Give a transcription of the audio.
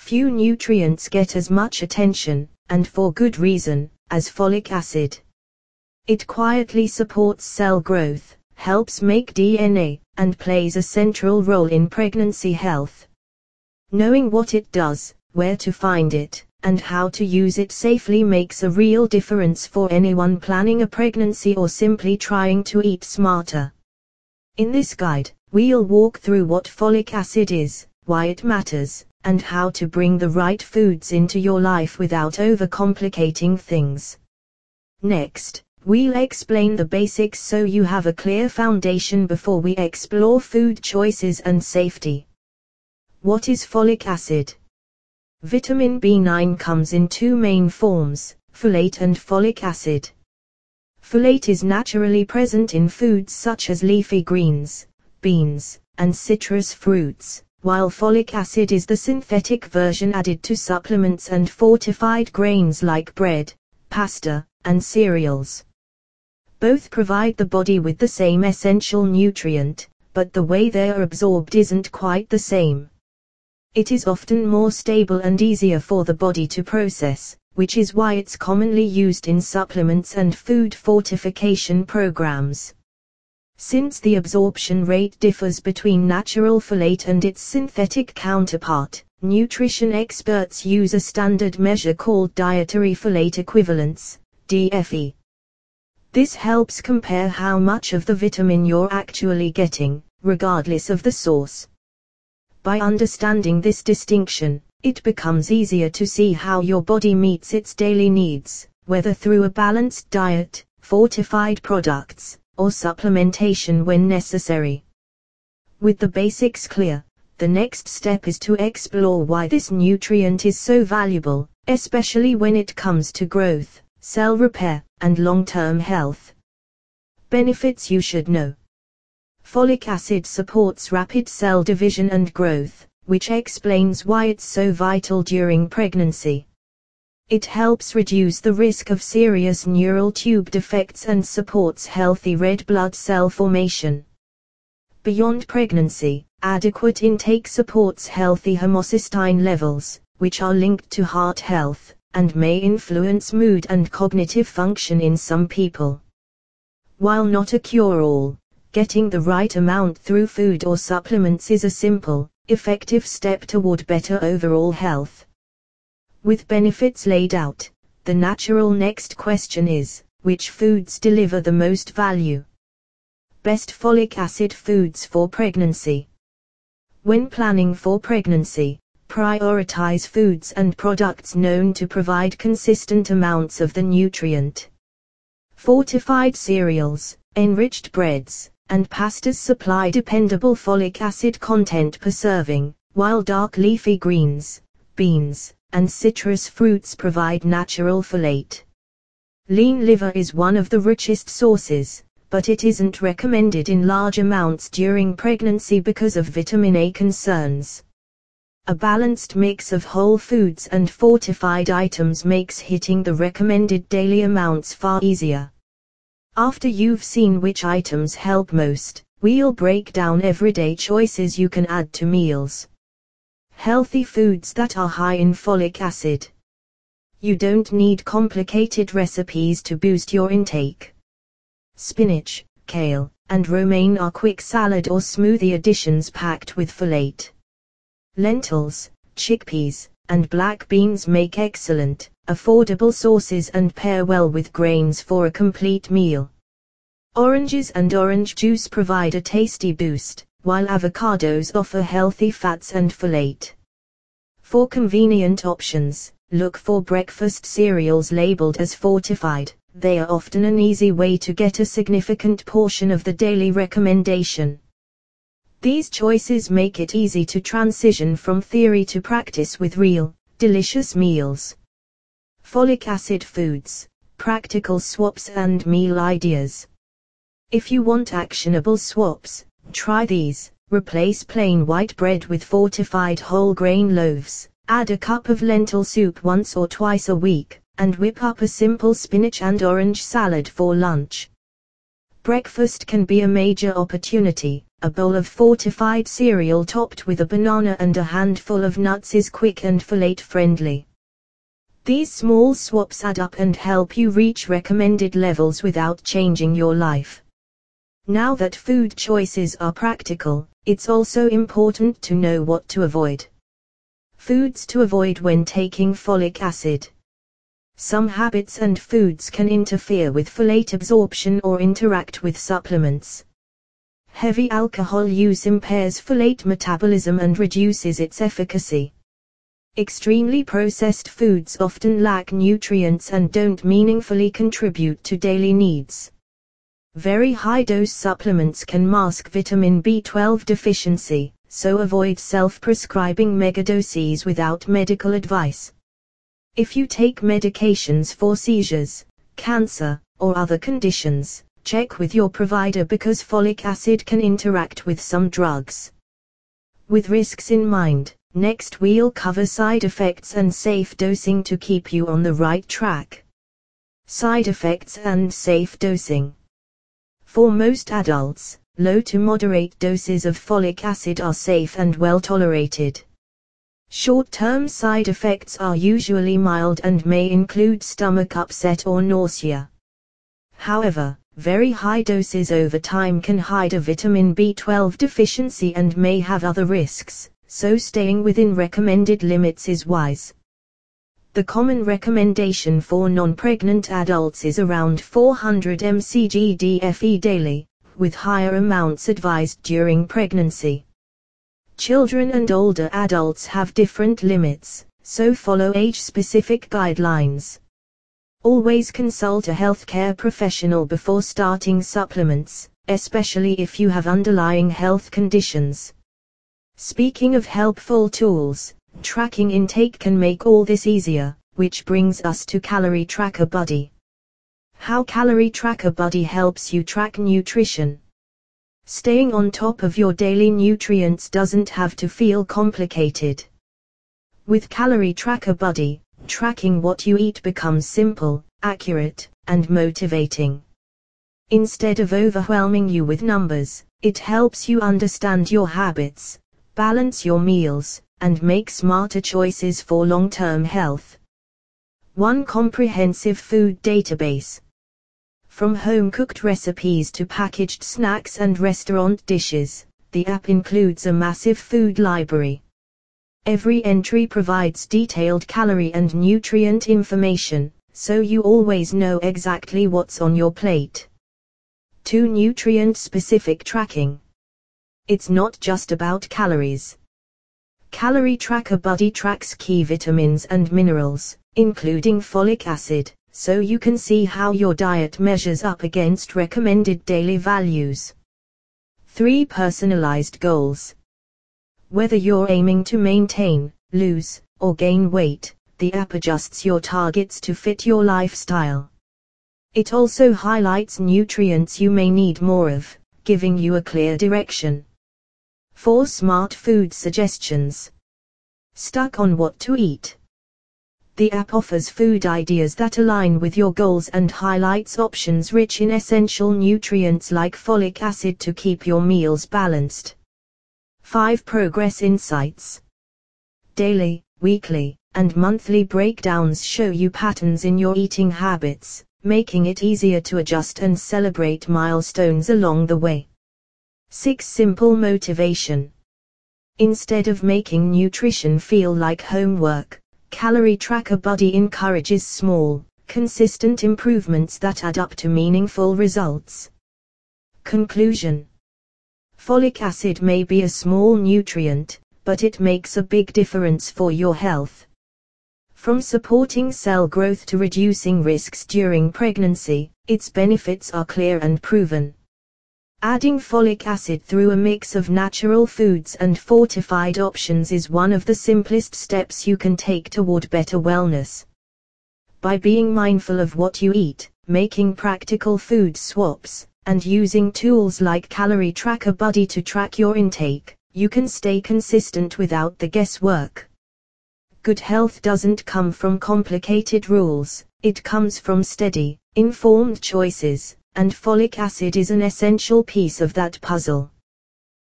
Few nutrients get as much attention, and for good reason, as folic acid. It quietly supports cell growth, helps make DNA, and plays a central role in pregnancy health. Knowing what it does, where to find it, and how to use it safely makes a real difference for anyone planning a pregnancy or simply trying to eat smarter. In this guide, we'll walk through what folic acid is, why it matters, and how to bring the right foods into your life without overcomplicating things. Next, we'll explain the basics so you have a clear foundation before we explore food choices and safety. What is folic acid? Vitamin B9 comes in two main forms, folate and folic acid. Folate is naturally present in foods such as leafy greens, beans, and citrus fruits, while folic acid is the synthetic version added to supplements and fortified grains like bread, pasta, and cereals. Both provide the body with the same essential nutrient, but the way they are absorbed isn't quite the same. It is often more stable and easier for the body to process, which is why it's commonly used in supplements and food fortification programs. Since the absorption rate differs between natural folate and its synthetic counterpart, nutrition experts use a standard measure called dietary folate equivalence, DFE. This helps compare how much of the vitamin you're actually getting, regardless of the source. By understanding this distinction, it becomes easier to see how your body meets its daily needs, whether through a balanced diet, fortified products, or supplementation when necessary. With the basics clear, the next step is to explore why this nutrient is so valuable, especially when it comes to growth, cell repair, and long-term health. Benefits you should know. Folic acid supports rapid cell division and growth, which explains why it's so vital during pregnancy. It helps reduce the risk of serious neural tube defects and supports healthy red blood cell formation. Beyond pregnancy, adequate intake supports healthy homocysteine levels, which are linked to heart health, and may influence mood and cognitive function in some people. While not a cure-all, getting the right amount through food or supplements is a simple, effective step toward better overall health. With benefits laid out, the natural next question is, which foods deliver the most value? Best folic acid foods for pregnancy. When planning for pregnancy, prioritize foods and products known to provide consistent amounts of the nutrient. Fortified cereals, enriched breads, and pastas supply dependable folic acid content per serving, while dark leafy greens, beans, and citrus fruits provide natural folate. Lean liver is one of the richest sources, but it isn't recommended in large amounts during pregnancy because of vitamin A concerns. A balanced mix of whole foods and fortified items makes hitting the recommended daily amounts far easier. After you've seen which items help most, we'll break down everyday choices you can add to meals. Healthy foods that are high in folic acid. You don't need complicated recipes to boost your intake. Spinach, kale, and romaine are quick salad or smoothie additions packed with folate. Lentils, chickpeas, and black beans make excellent, affordable sources and pair well with grains for a complete meal. Oranges and orange juice provide a tasty boost, while avocados offer healthy fats and folate. For convenient options, look for breakfast cereals labeled as fortified. They are often an easy way to get a significant portion of the daily recommendation. These choices make it easy to transition from theory to practice with real, delicious meals. Folic acid foods, practical swaps and meal ideas. If you want actionable swaps, try these. Replace plain white bread with fortified whole grain loaves, add a cup of lentil soup once or twice a week, and whip up a simple spinach and orange salad for lunch. Breakfast can be a major opportunity. A bowl of fortified cereal topped with a banana and a handful of nuts is quick and folate friendly. These small swaps add up and help you reach recommended levels without changing your life. Now that food choices are practical, it's also important to know what to avoid. Foods to avoid when taking folic acid. Some habits and foods can interfere with folate absorption or interact with supplements. Heavy alcohol use impairs folate metabolism and reduces its efficacy. Extremely processed foods often lack nutrients and don't meaningfully contribute to daily needs. Very high-dose supplements can mask vitamin B12 deficiency, so avoid self-prescribing megadoses without medical advice. If you take medications for seizures, cancer, or other conditions, check with your provider because folic acid can interact with some drugs. With risks in mind, next we'll cover side effects and safe dosing to keep you on the right track. Side effects and safe dosing. For most adults, low to moderate doses of folic acid are safe and well tolerated. Short-term side effects are usually mild and may include stomach upset or nausea. However, very high doses over time can hide a vitamin B12 deficiency and may have other risks, so staying within recommended limits is wise. The common recommendation for non-pregnant adults is around 400 mcg DFE daily, with higher amounts advised during pregnancy. Children and older adults have different limits, so follow age-specific guidelines. Always consult a healthcare professional before starting supplements, especially if you have underlying health conditions. Speaking of helpful tools, tracking intake can make all this easier, which brings us to Calorie Tracker Buddy. How Calorie Tracker Buddy helps you track nutrition. Staying on top of your daily nutrients doesn't have to feel complicated. With Calorie Tracker Buddy, tracking what you eat becomes simple, accurate, and motivating. Instead of overwhelming you with numbers, it helps you understand your habits, balance your meals, and make smarter choices for long-term health. One comprehensive food database. From home-cooked recipes to packaged snacks and restaurant dishes, the app includes a massive food library. Every entry provides detailed calorie and nutrient information, so you always know exactly what's on your plate. 2. Nutrient-specific tracking. It's not just about calories. Calorie Tracker Buddy tracks key vitamins and minerals, including folic acid, so you can see how your diet measures up against recommended daily values. 3. Personalized goals. Whether you're aiming to maintain, lose, or gain weight, the app adjusts your targets to fit your lifestyle. It also highlights nutrients you may need more of, giving you a clear direction. 4. Smart food suggestions. Stuck on what to eat? The app offers food ideas that align with your goals and highlights options rich in essential nutrients like folic acid to keep your meals balanced. 5. Progress insights. Daily, weekly, and monthly breakdowns show you patterns in your eating habits, making it easier to adjust and celebrate milestones along the way. 6. Simple motivation. Instead of making nutrition feel like homework, Calorie Tracker Buddy encourages small, consistent improvements that add up to meaningful results. Conclusion. Folic acid may be a small nutrient, but it makes a big difference for your health. From supporting cell growth to reducing risks during pregnancy, its benefits are clear and proven. Adding folic acid through a mix of natural foods and fortified options is one of the simplest steps you can take toward better wellness. By being mindful of what you eat, making practical food swaps, and using tools like Calorie Tracker Buddy to track your intake, you can stay consistent without the guesswork. Good health doesn't come from complicated rules, it comes from steady, informed choices, and folic acid is an essential piece of that puzzle.